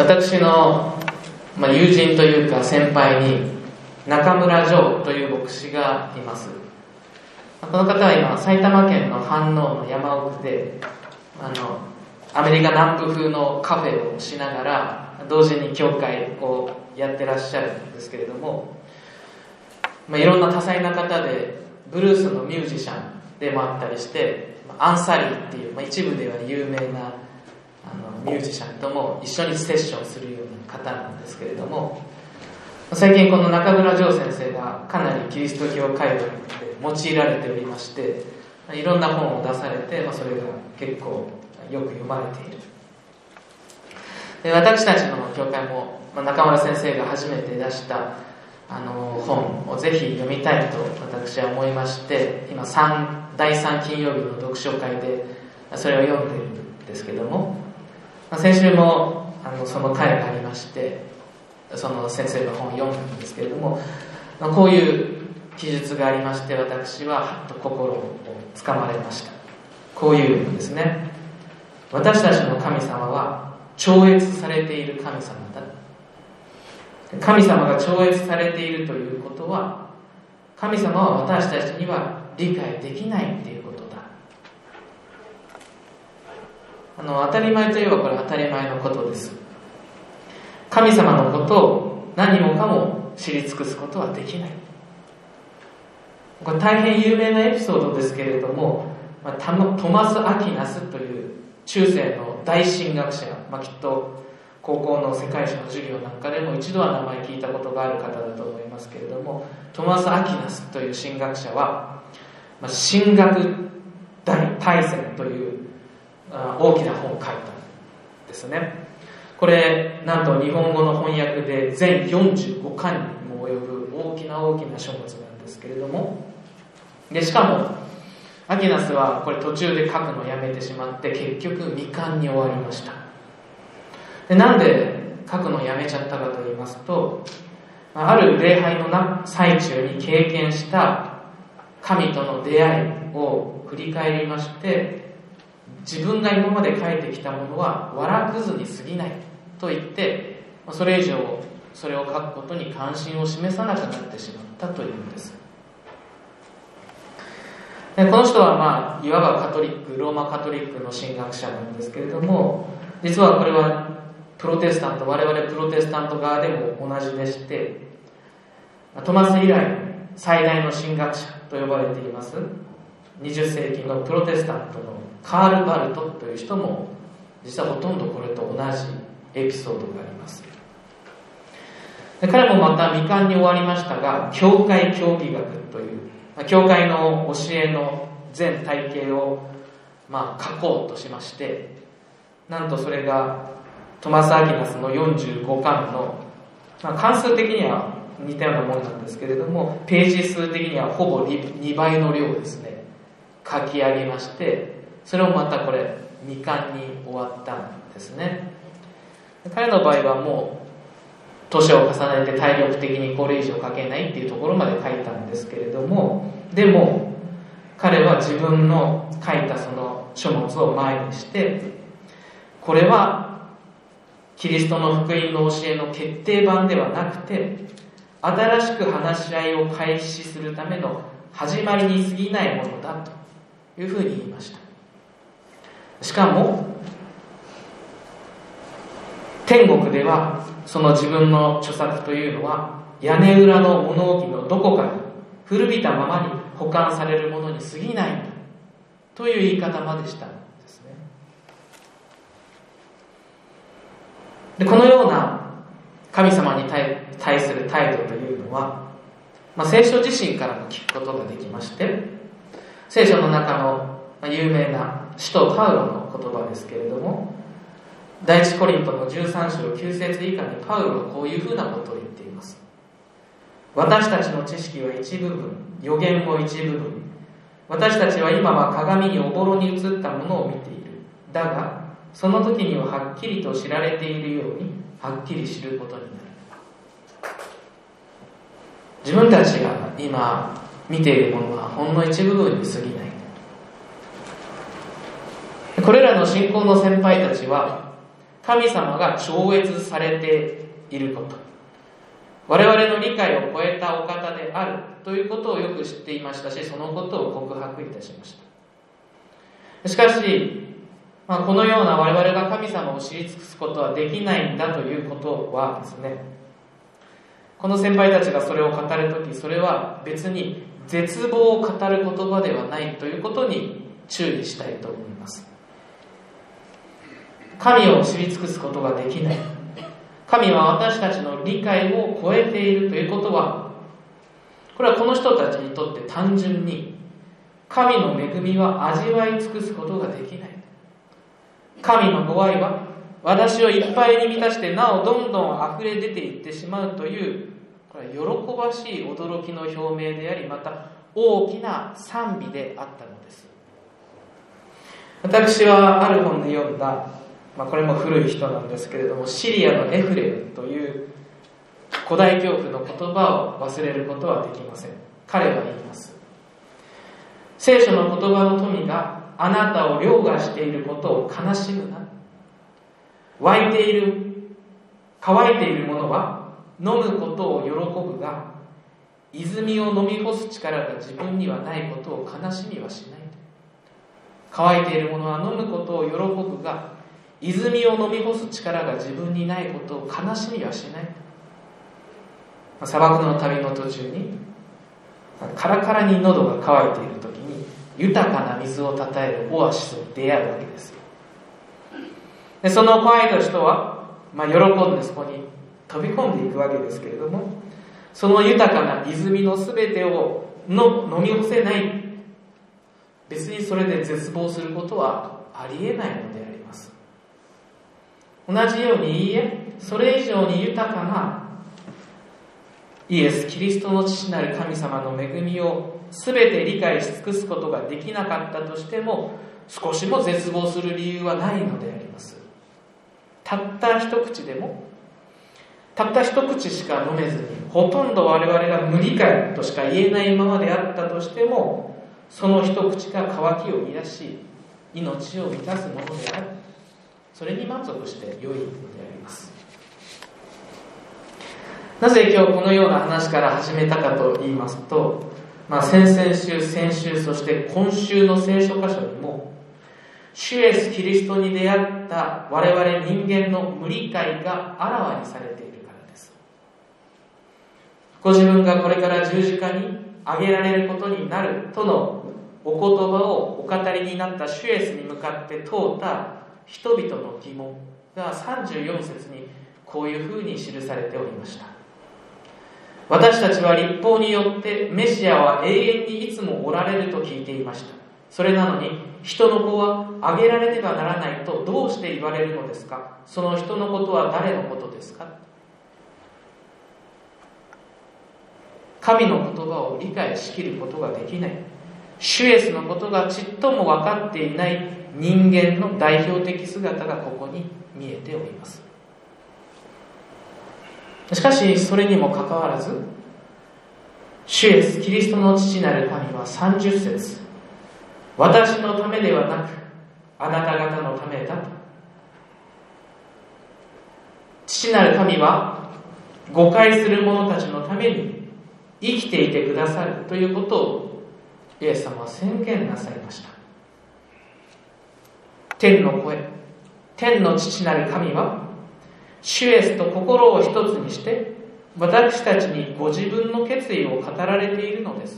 私の、友人というか先輩に中村城という牧師がいます。この方は今埼玉県の飯能の山奥でアメリカ南部風のカフェをしながら同時に教会をやってらっしゃるんですけれども、いろんな多彩な方でブルースのミュージシャンでもあったりして、アンサリーっていう、一部では有名なミュージシャンとも一緒にセッションするような方なんですけれども、最近この中村城先生がかなりキリスト教界隈で用いられておりまして、いろんな本を出されて、それが結構よく読まれている。で、私たちの教会も、中村先生が初めて出した本をぜひ読みたいと私は思いまして、今第3金曜日の読書会でそれを読んでいるんですけども、先週もその会がありまして、その先生の本を読んだんですけれども、こういう記述がありまして、私ははっと心をつかまれました。こういうのですね。私たちの神様は超越されている神様だ。神様が超越されているということは、神様は私たちには理解できないっていうことだ。当たり前といえばこれ当たり前のことです。神様のことを何もかも知り尽くすことはできない。これ大変有名なエピソードですけれども、トマス・アキナスという中世の大神学者、きっと高校の世界史の授業なんかでも一度は名前聞いたことがある方だと思いますけれども、トマス・アキナスという神学者は、神学大全という大きな本を書いたんですね。これなんと日本語の翻訳で全45巻にも及ぶ大きな書物なんですけれども、でしかもアキナスはこれ途中で書くのをやめてしまって結局未完に終わりました。で、なんで書くのをやめちゃったかと言いますと、ある礼拝の最中に経験した神との出会いを振り返りまして、自分が今まで書いてきたものは藁くずに過ぎないと言って、それ以上それを書くことに関心を示さなくなってしまったというんです。で、この人はいわばローマカトリックの神学者なんですけれども、実はこれは我々プロテスタント側でも同じでして、トマス以来最大の神学者と呼ばれています20世紀のプロテスタントのカール・バルトという人も実はほとんどこれと同じエピソードがあります。で、彼もまた未完に終わりましたが、教会教義学という教会の教えの全体系を書こうとしまして、なんとそれがトマス・アキナスの45巻の、関数的には似たようなものなんですけれども、ページ数的にはほぼ 2倍の量ですね、書き上げまして、それをまたこれ未完に終わったんですね。彼の場合はもう年を重ねて体力的にこれ以上書けないっていうところまで書いたんですけれども、でも彼は自分の書いたその書物を前にして、これはキリストの福音の教えの決定版ではなくて、新しく話し合いを開始するための始まりに過ぎないものだというふうに言いました。しかも天国ではその自分の著作というのは屋根裏の物置のどこかに古びたままに保管されるものに過ぎないんだという言い方までしたんですね。で、このような神様に対する態度というのは、聖書自身からも聞くことができまして、聖書の中の有名な使徒パウロの言葉ですけれども、第一コリントの13章9節以下にパウロはこういうふうなことを言っています。私たちの知識は一部分、予言も一部分。私たちは今は鏡におぼろに映ったものを見ている。だがその時にははっきりと知られているようにはっきり知ることになる。自分たちが今見ているものはほんの一部分に過ぎない。これらの信仰の先輩たちは神様が超越されていること、我々の理解を超えたお方であるということをよく知っていましたし、そのことを告白いたしました。しかし、このような我々が神様を知り尽くすことはできないんだということはですね、この先輩たちがそれを語るとき、それは別に絶望を語る言葉ではないということに注意したいと思います。神を知り尽くすことができない、神は私たちの理解を超えているということは、これはこの人たちにとって単純に神の恵みは味わい尽くすことができない。神のご愛は私をいっぱいに満たしてなおどんどん溢れ出ていってしまうという、これは喜ばしい驚きの表明であり、また大きな賛美であったのです。私はある本で読んだ、これも古い人なんですけれども、シリアのエフレムという古代教父の言葉を忘れることはできません。彼は言います。聖書の言葉の富があなたを凌駕していることを悲しむな。乾いているものは飲むことを喜ぶが、泉を飲み干す力が自分にはないことを悲しみはしない。乾いているものは飲むことを喜ぶが、泉を飲み干す力が自分にないことを悲しみはしない。砂漠の旅の途中にカラカラに喉が渇いている時に豊かな水をたたえるオアシスに出会うわけです。でその怖い人は、喜んでそこに飛び込んでいくわけですけれども、その豊かな泉のすべてを飲み干せない、別にそれで絶望することはありえないのであります。同じように、いいえ、それ以上に豊かなイエス・キリストの父なる神様の恵みを全て理解し尽くすことができなかったとしても、少しも絶望する理由はないのであります。たった一口でも、たった一口しか飲めずに、ほとんど我々が無理解としか言えないままであったとしても、その一口が渇きを癒し、命を満たすものである。それに満足して良いのであります。なぜ今日このような話から始めたかと言いますと、先々週、先週、そして今週の聖書箇所にも、主イエスキリストに出会った我々人間の無理解があらわにされているからです。ご自分がこれから十字架に挙げられることになるとのお言葉をお語りになった主イエスに向かって問うた人々の疑問が34節にこういうふうに記されておりました。私たちは律法によってメシアは永遠にいつもおられると聞いていました。それなのに人の子は挙げられねばならないとどうして言われるのですか。その人のことは誰のことですか。神の言葉を理解しきることができない、主イエスのことがちっとも分かっていない人間の代表的姿がここに見えております。しかしそれにもかかわらず、主イエスキリストの父なる神は30節、私のためではなくあなた方のためだと。父なる神は誤解する者たちのために生きていてくださるということをイエス様は宣言なさいました。天の声、天の父なる神は主イエスと心を一つにして私たちにご自分の決意を語られているのです。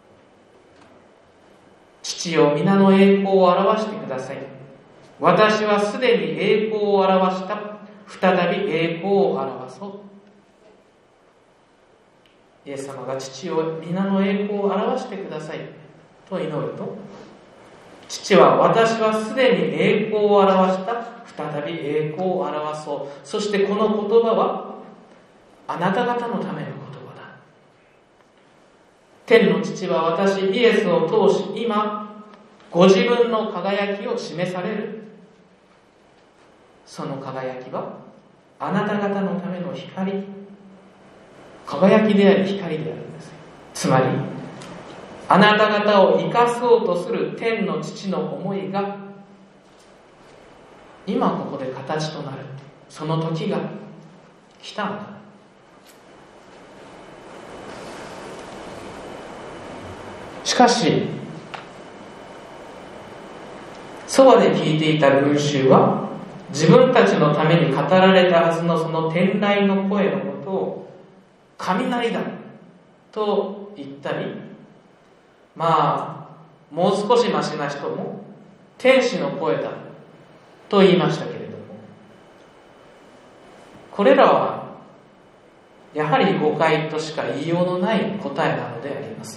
父よ、皆の栄光を表してください。私はすでに栄光を表した。再び栄光を表そう。イエス様が父よ、皆の栄光を表してくださいと祈ると、父は私はすでに栄光を表した。再び栄光を表そう。そしてこの言葉はあなた方のための言葉だ。天の父は私イエスを通し今ご自分の輝きを示される。その輝きはあなた方のための光、輝きであり光であるんです。つまりあなた方を生かそうとする天の父の思いが今ここで形となる、その時が来たのだ。しかしそばで聞いていた群衆は、自分たちのために語られたはずのその天籟の声のことを雷だと言ったり、もう少しマシな人も天使の声だと言いましたけれども、これらはやはり誤解としか言いようのない答えなのであります。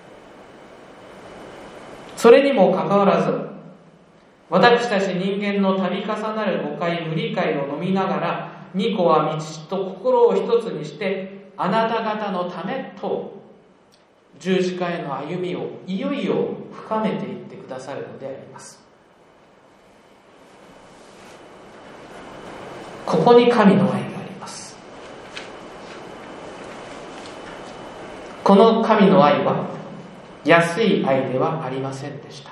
それにもかかわらず、私たち人間の度重なる誤解無理解を飲みながら、御子は道と心を一つにしてあなた方のためと十字架への歩みをいよいよ深めていってくださるのであります。ここに神の愛があります。この神の愛は安い愛ではありませんでした。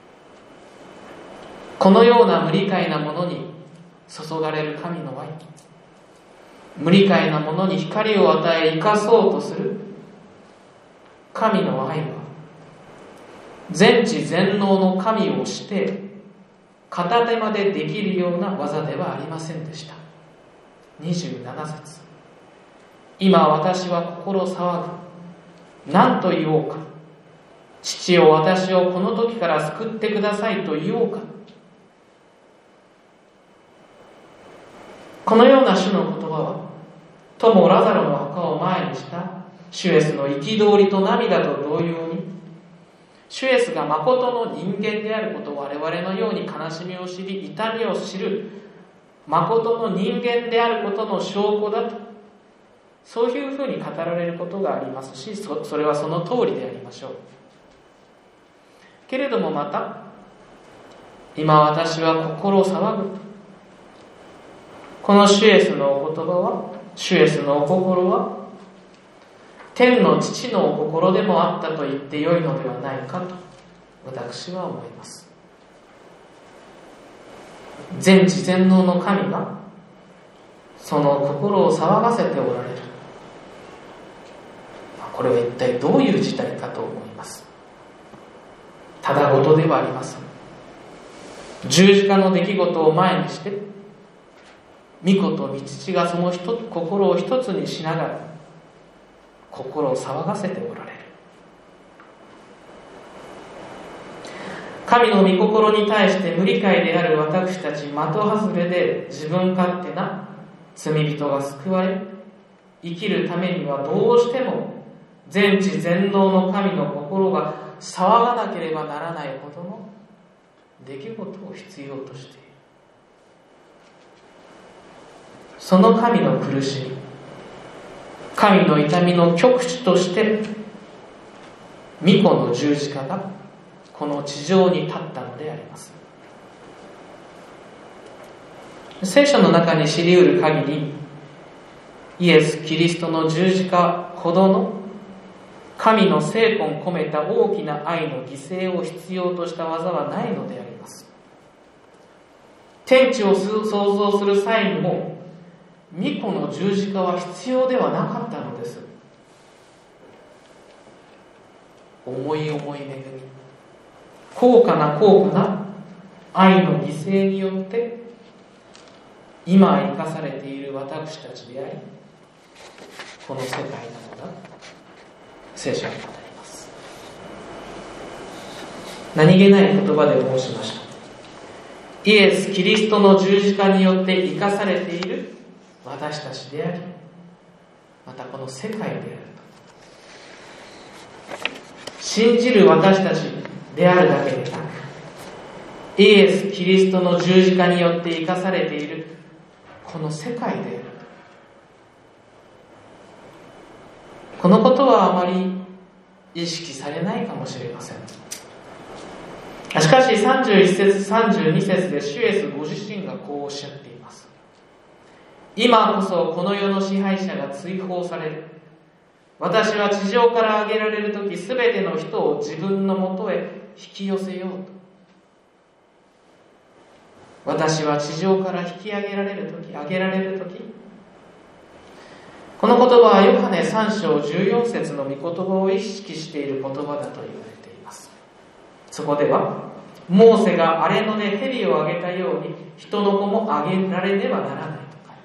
このような無理解なものに注がれる神の愛、無理解なものに光を与え生かそうとする神の愛は、全知全能の神をして片手間でできるような技ではありませんでした。27節、今私は心騒ぐ。何と言おうか。父よ、私をこの時から救ってくださいと言おうか。このような主の言葉は、友ラザロの墓を前にした主イエスの憤りと涙と同様に、主イエスが誠の人間であることを我々のように悲しみを知り痛みを知る誠の人間であることの証拠だと、そういうふうに語られることがありますし、それはその通りでありましょう。けれどもまた、今私は心騒ぐ。この主イエスのお言葉は、主イエスのお心は天の父のお心でもあったと言ってよいのではないかと私は思います。全知全能の神がその心を騒がせておられる。これは一体どういう事態かと思います。ただごとではありません。十字架の出来事を前にして、御子と御父がその心を一つにしながら心を騒がせておられる。神の御心に対して無理解である私たち的外れで自分勝手な罪人が救われ、生きるためにはどうしても全知全能の神の心が騒がなければならないほどの出来事を必要としている。その神の苦しみ、神の痛みの極致として御子の十字架がこの地上に立ったのであります。聖書の中に知り得る限り、イエス・キリストの十字架ほどの神の精魂込めた大きな愛の犠牲を必要とした技はないのであります。天地を創造する際にも御子の十字架は必要ではなかったのです。思い思い恵み、高価な愛の犠牲によって今生かされている私たちであり、この世界なのだ、聖書は語ります。何気ない言葉で申しました。イエス・キリストの十字架によって生かされている私たちであり、またこの世界であると信じる私たちであるだけでなく、イエス・キリストの十字架によって生かされているこの世界であると。このことはあまり意識されないかもしれません。しかし31節32節で主イエスご自身がこうおっしゃっています。今こそこの世の支配者が追放される。私は地上から上げられるとき、すべての人を自分のもとへ引き寄せようと。 私は地上から引き上げられるとき、この言葉はヨハネ3章14節の御言葉を意識している言葉だと言われています。そこでは、モーセが荒れ野で蛇をあげたように人の子もあげられねばならないと書いて、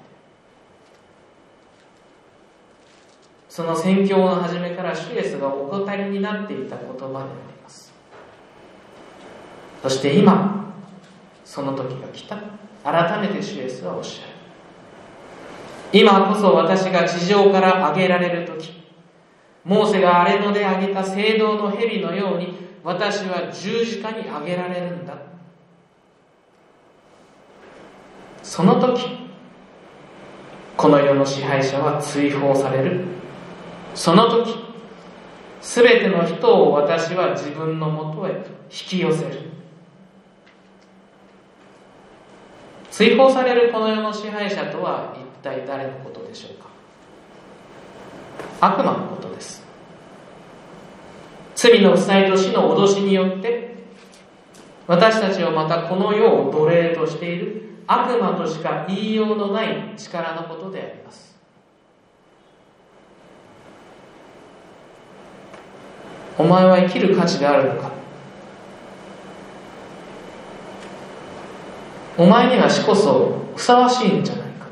その宣教の初めから主イエスがお語りになっていた言葉であります。そして今その時が来た。改めて主イエスはおっしゃる。今こそ私が地上から上げられる時、モーセが荒れ野で上げた聖堂の蛇のように私は十字架に上げられるんだ。その時、この世の支配者は追放される。その時、すべての人を私は自分のもとへ引き寄せる。追放されるこの世の支配者とは一体誰のことでしょうか。悪魔のことです。罪の負債と死の脅しによって私たちをまたこの世を奴隷としている悪魔としか言いようのない力のことであります。お前は生きる価値があるのか。お前には死こそふさわしいんじゃないか。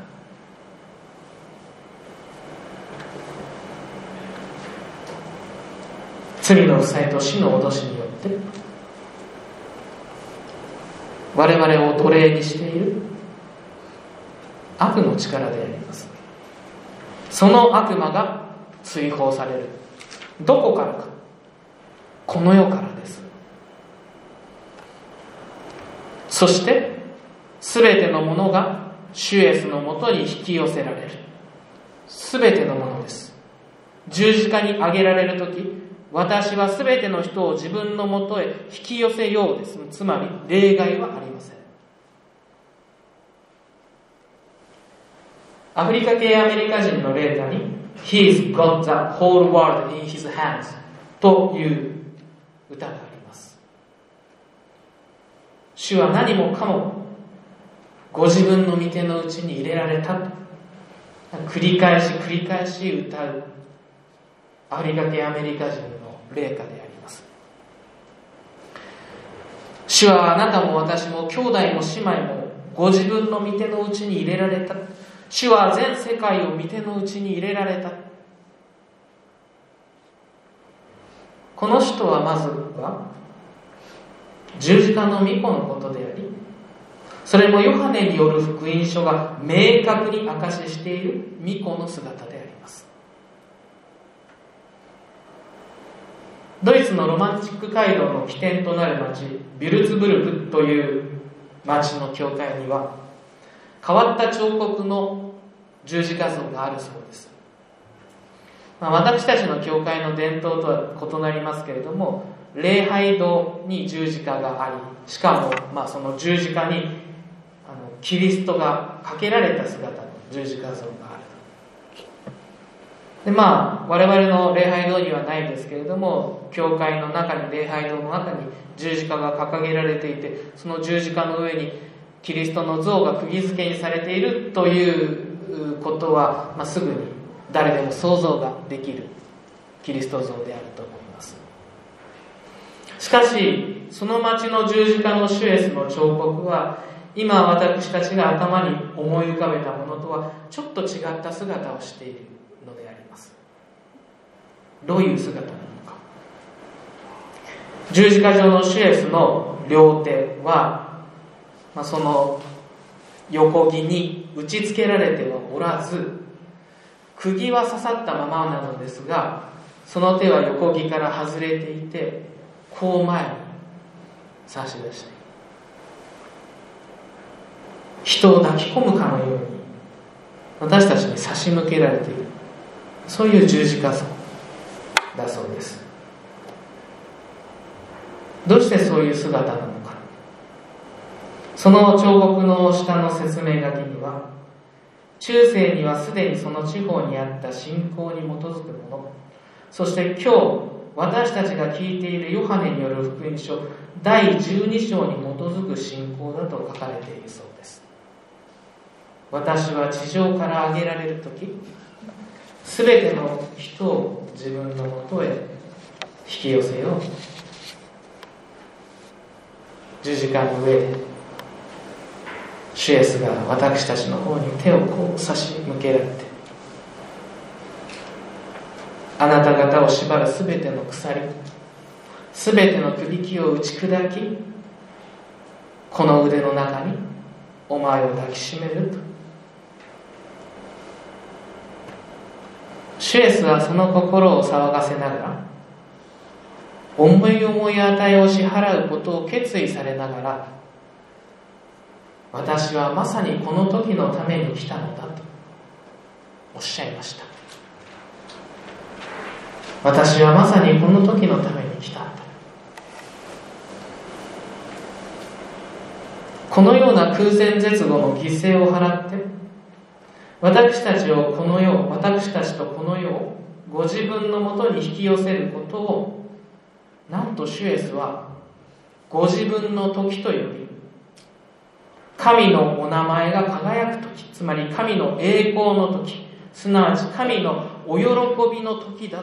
罪の負債と死の脅しによって我々を奴隷にしている悪の力であります。その悪魔が追放される。どこからか。この世からです。そしてすべてのものが主イエスのもとに引き寄せられる。すべてのものです。十字架に上げられるとき、私はすべての人を自分のもとへ引き寄せようです。つまり例外はありません。アフリカ系アメリカ人のレータに He's got the whole world in his hands という歌があります。主は何もかもご自分の御手の内に入れられたと繰り返し歌うアフリカ系アメリカ人の霊歌であります。主はあなたも私も兄弟も姉妹もご自分の御手の内に入れられた。主は全世界を御手の内に入れられた。この人はまずは十字架の御子のことであり、それもヨハネによる福音書が明確に証ししている御子の姿であります。ドイツのロマンチック街道の起点となる町ビュルツブルクという町の教会には変わった彫刻の十字架像があるそうです。私たちの教会の伝統とは異なりますけれども、礼拝堂に十字架があり、しかもその十字架にキリストがかけられた姿の十字架像がある。で我々の礼拝堂にはないですけれども、教会の中に礼拝堂の中に十字架が掲げられていて、その十字架の上にキリストの像が釘付けにされているということは、すぐに誰でも想像ができるキリスト像であると思います。しかしその町の十字架の主イエスの彫刻は今私たちが頭に思い浮かべたものとはちょっと違った姿をしているのであります。どういう姿なのか。十字架上の主イエスの両手は、その横木に打ち付けられてはおらず、釘は刺さったままなのですが、その手は横木から外れていて、こう前に差し出している。人を抱き込むかのように私たちに差し向けられている、そういう十字架像だそうです。どうしてそういう姿なのか。その彫刻の下の説明書きには、中世にはすでにその地方にあった信仰に基づくもの、そして今日私たちが聞いているヨハネによる福音書第12章に基づく信仰だと書かれているそうです。私は地上から挙げられるとき、すべての人を自分のもとへ引き寄せよう。十字架の上で主イエスが私たちの方に手をこう差し向けられて、あなた方を縛るすべての鎖、すべてのくびきを打ち砕き、この腕の中にお前を抱きしめると。主イエスはその心を騒がせながら、思い思い値を支払うことを決意されながら、私はまさにこの時のために来たのだとおっしゃいました。私はまさにこの時のために来たんだ。このような空前絶後の犠牲を払って、私たちとこの世をご自分のもとに引き寄せることを、なんと主イエスはご自分の時と呼び、神のお名前が輝く時、つまり神の栄光の時、すなわち神のお喜びの時だと、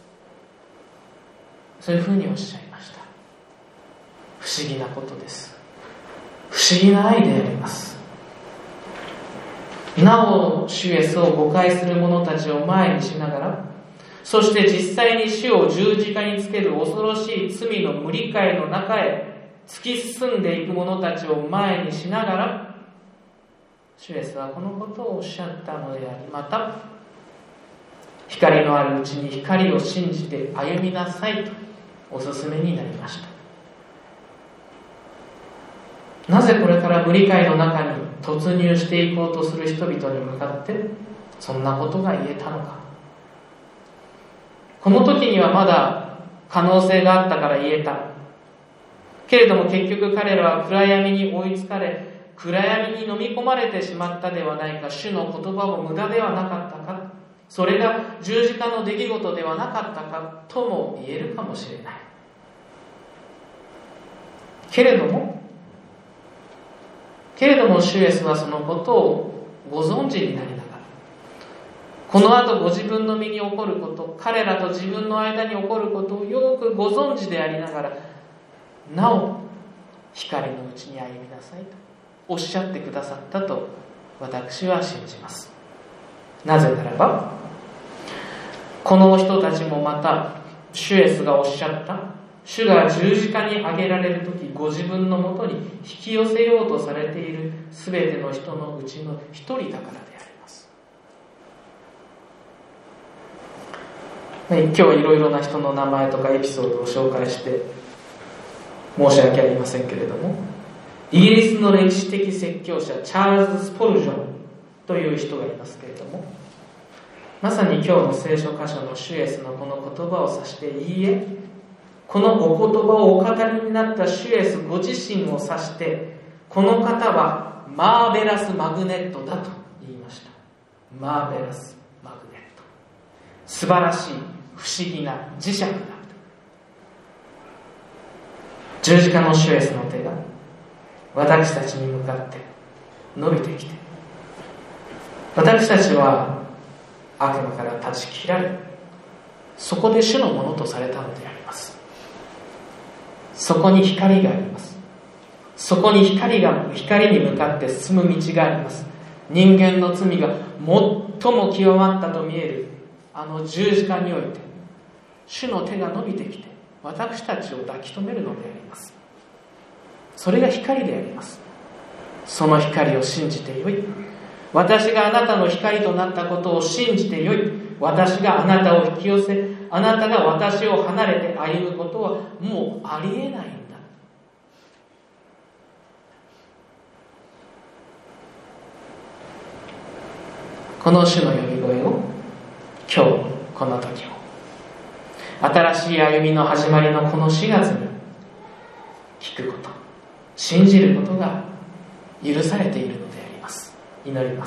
そういうふうにおっしゃいました。不思議なことです。不思議な愛であります。なお主イエスを誤解する者たちを前にしながら、そして実際に主を十字架につける恐ろしい罪の無理解の中へ突き進んでいく者たちを前にしながら、主イエスはこのことをおっしゃったのであり、また光のあるうちに光を信じて歩みなさいとお勧めになりました。なぜこれから無理解の中に突入していこうとする人々に向かってそんなことが言えたのか。この時にはまだ可能性があったから言えたけれども、結局彼らは暗闇に追いつかれ、暗闇に飲み込まれてしまったではないか。主の言葉も無駄ではなかったか、それが十字架の出来事ではなかったかとも言えるかもしれない。けれども主イエスはそのことをご存知になりながら、この後ご自分の身に起こること、彼らと自分の間に起こることをよくご存知でありながら、なお光のうちに歩みなさいとおっしゃってくださったと私は信じます。なぜならば、この人たちもまた主イエスがおっしゃった、主が十字架に上げられるときご自分のもとに引き寄せようとされているすべての人のうちの一人だからであります。今日いろいろな人の名前とかエピソードを紹介して申し訳ありませんけれども、イギリスの歴史的説教者チャールズ・スポルジョンという人がいますけれども、まさに今日の聖書箇所の主イエスのこの言葉を指して、いいえ、このお言葉をお語りになった主イエスご自身を指して、この方はマーベラスマグネットだと言いました。マーベラスマグネット、素晴らしい不思議な磁石だ。十字架の主イエスの手が私たちに向かって伸びてきて、私たちは悪魔から断ち切られ、そこで主のものとされたのであります。そこに光があります。そこに光に向かって進む道があります。人間の罪が最も極まったと見えるあの十字架において、主の手が伸びてきて私たちを抱き留めるのであります。それが光であります。その光を信じてよい。私があなたの光となったことを信じてよい。私があなたを引き寄せ、あなたが私を離れて歩むことはもうありえないんだ。この主の呼び声を、今日この時を、新しい歩みの始まりのこの4月に聞くこと、信じることが許されているのであります。祈ります。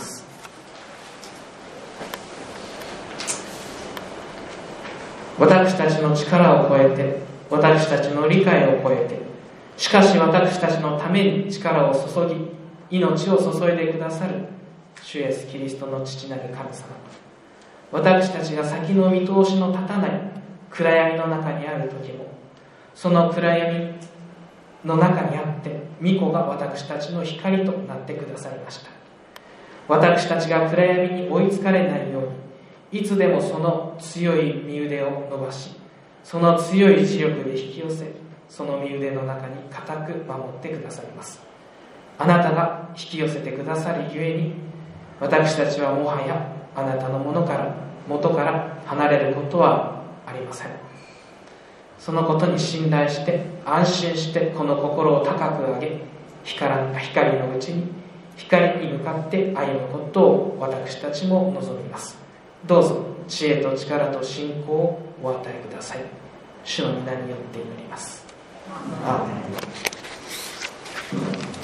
私たちの力を超えて、私たちの理解を超えて、しかし私たちのために力を注ぎ、命を注いでくださる主イエスキリストの父なる神様、私たちが先の見通しの立たない暗闇の中にある時も、その暗闇の中にあって御子が私たちの光となってくださいました。私たちが暗闇に追いつかれないように、いつでもその強い身腕を伸ばし、その強い磁力で引き寄せ、その身腕の中に固く守ってくださいます。あなたが引き寄せてくださるゆえに、私たちはもはやあなたの元から離れることはありません。そのことに信頼して安心して、この心を高く上げ、光のうちに光に向かって歩むことを私たちも望みます。どうぞ知恵と力と信仰をお与えください。主の皆によって祈ります。アーメン。